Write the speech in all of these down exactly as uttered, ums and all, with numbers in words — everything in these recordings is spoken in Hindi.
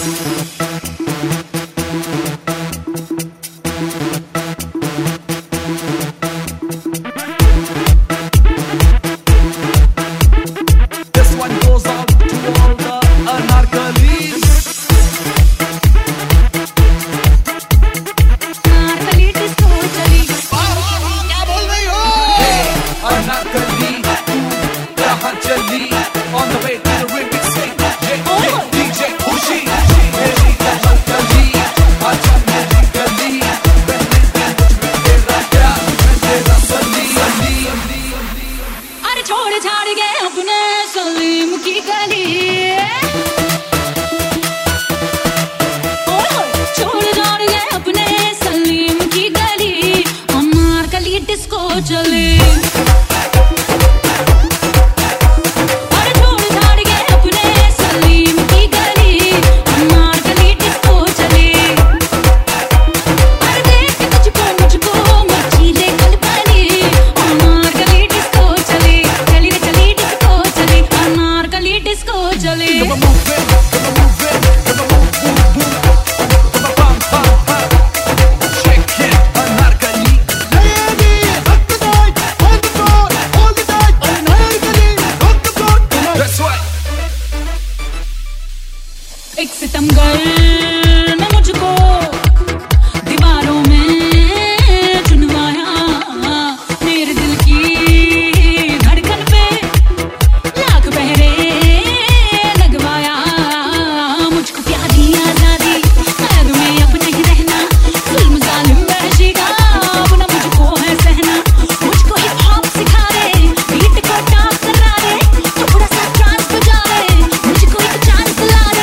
एक सितमगर ने मुझको दीवारों में चुनवाया, मेरे दिल की धड़कन पे लाख पहरे लगवाया। मुझको प्यारी आजादी, कैद में अपने ही रहना, जुल्म जालिम वहशी का अब ना मुझको है सहना। मुझको हिप हॉप सिखा दे, बीट को टॉप करा दे, थोड़ा सा ट्रांस बजा दे, मुझको एक चांस ला दे।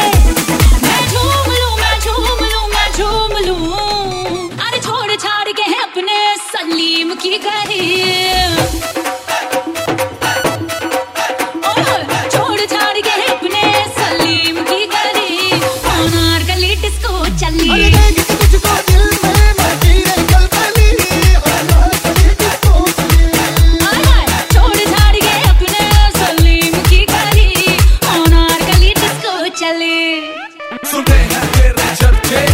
अरे छोड़ छाड़ के है अपने सलीम की गली, छोड़ छाड़ के है अपने सलीम की गली, अनारकली डिस्को चली। छोड़ छाड़ के अपने सलीम की गली, अनारकली डिस्को चली। सुने हैं तेरे चर्चे